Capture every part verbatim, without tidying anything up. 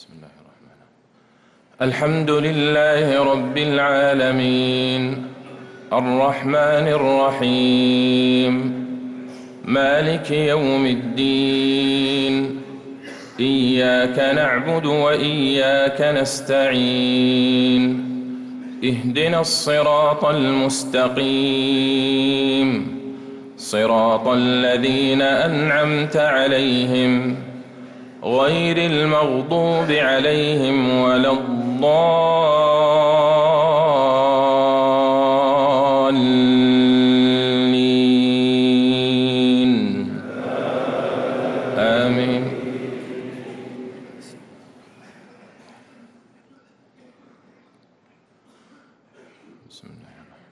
بسم الله الرحمن الرحيم. الحمد لله رب العالمين الرحمن الرحيم مالك يوم الدين إياك نعبد وإياك نستعين اهدنا الصراط المستقيم صراط الذين أنعمت عليهم غير المغضوب عليهم ولا الضالين آمين. بسم الله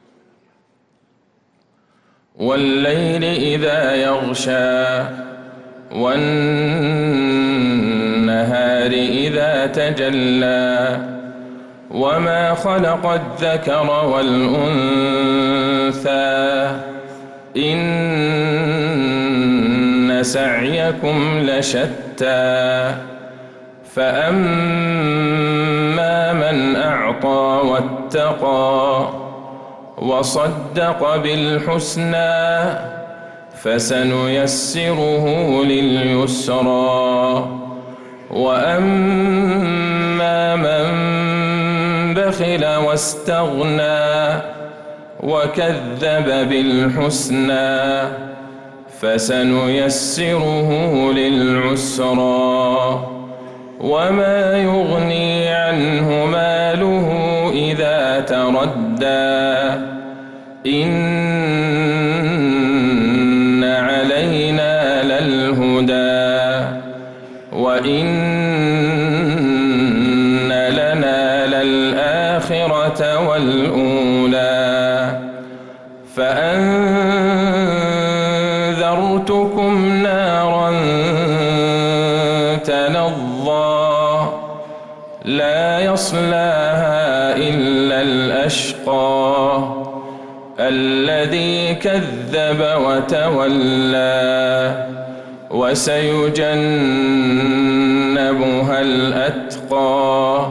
والليل إذا يغشى والنهار إذا تجلى وما خلق الذكر والأنثى إن سعيكم لشتى فأما من أعطى واتقى وصدق بالحسنى فسنيسره لليسرى وأما من بخل واستغنى وكذب بالحسنى فسنيسره للعسرى وما يغني عنه ماله إذا تردى إن علينا للهدى وإن لنا للآخرة والأولى فأنذرتكم نارا تلظى لا يصلاها إلا الأشقى الذي كذب وتولى وسيجنبها الأتقى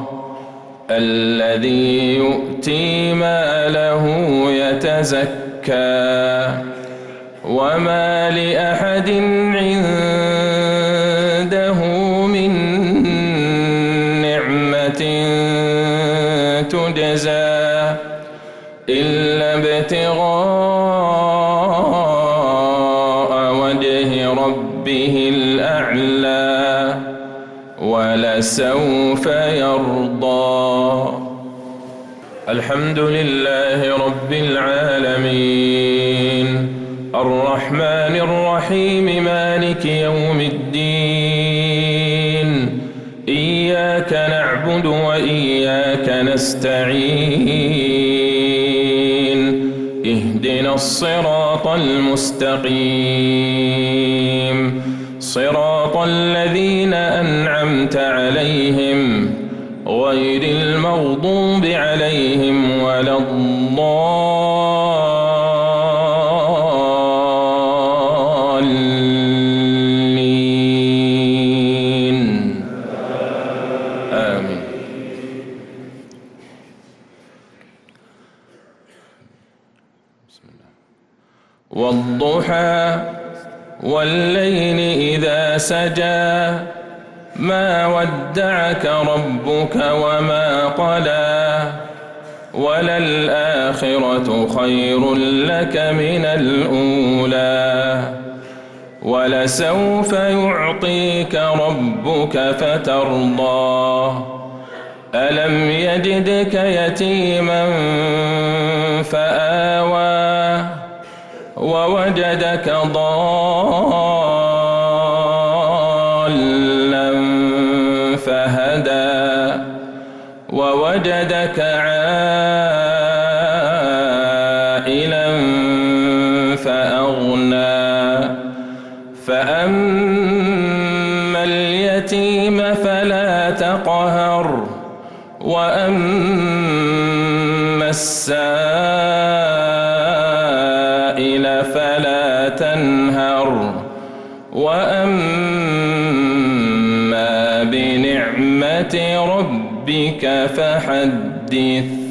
الذي يؤتي ماله يتزكى وما لأحد عنده من نعمة تجزى إلا ابتغاء وجه ربه الأعلى ولسوف يرضى. الحمد لله رب العالمين الرحمن الرحيم مالك يوم الدين إياك نعبد وإياك نستعين اهدنا الصراط المستقيم صراط الذين أنعمت عليهم غير المغضوب عليهم ولا الضالين آمين. بسم الله. والضحى والليل إذا سجى ما ودعك ربك وما قلى وللآخرة خير لك من الأولى ولسوف يعطيك ربك فترضى ألم يجدك يتيما فآوى ووجدك ضالا فهدى ووجدك عائلا فأغنى فأما اليتيم فلا تقهر وأما السائل فلا تنهر وأما بنعمة بنعمة ربك فحدث.